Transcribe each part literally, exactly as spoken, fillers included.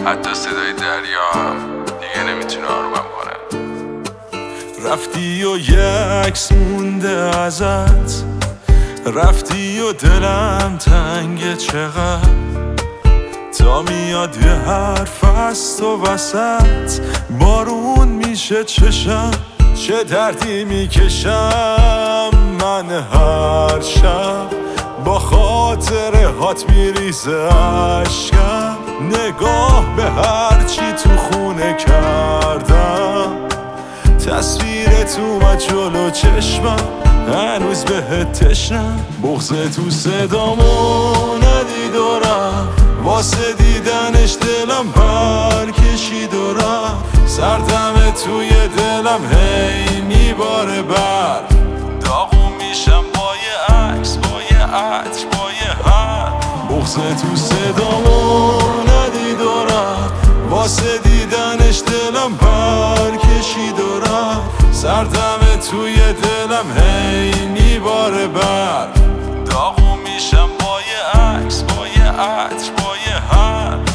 حتی صدای دریا هم دیگه نمیتونه آرومم کنه. رفتی و یه عکس مونده ازت، رفتی و دلم تنگه چقدر، تا میاد یه حرف از تو وسط بارون میشه چشم. چه دردی میکشم من هر شب، با خاطر هات میریزه عشقم. نگاه به هرچی تو خونه کردم، تصویرت اومد جلو چشمم، هنوز بهت تشنم. بغض تو صدامو ندیدارم، واسه دیدنش دلم پر کشید و رفت. سردمه توی دلم هی میباره بر، داغون میشم با یه عکس، با یه عطر، با یه حرف. بغض تو صدامو ندیدارم، واسه دیدنش دلم پر کشید و رفت. سردمه توی دلم هی میباره بر، داغون میشم با یه عکس، با یه عطر، با یه حرف.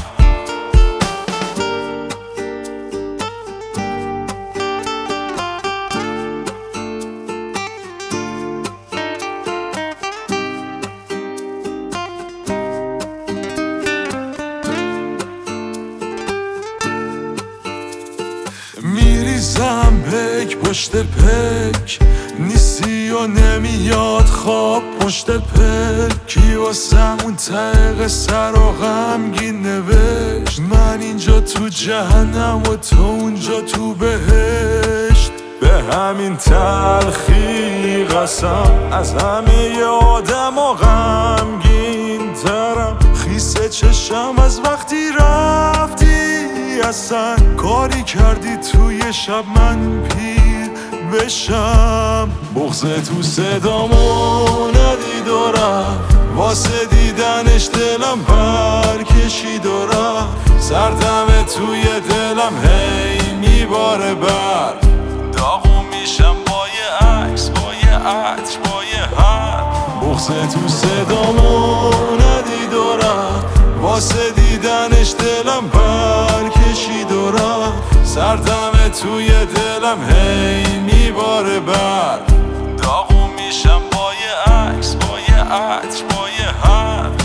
میریزم پک پشت پک، نیستی و نمیاد خواب پشت پک. کی واسمون ته سر و غمگین نوشت، من اینجا تو جهنم و تو اونجا تو بهشت. به همین تلخی قسم از همه آدم و غمگین ترم. خیسه چشم از وقتی رفتی، اصلا کاری کردی توی شب من پیر بشم. بغض تو صدامو ندیدارم، واسه دیدنش دلم پر کشید و رفت. سردمه توی دلم هی میباره بر، داغون میشم با یه عکس، با یه عطر، با یه حرف. بغض تو صدامو ندیدارم، واسه دیدنش دلم پر کشید و رفت. سردمه توی دلم هی میباره بر، داغون میشم با یه عکس، با یه عطر، با یه حرف.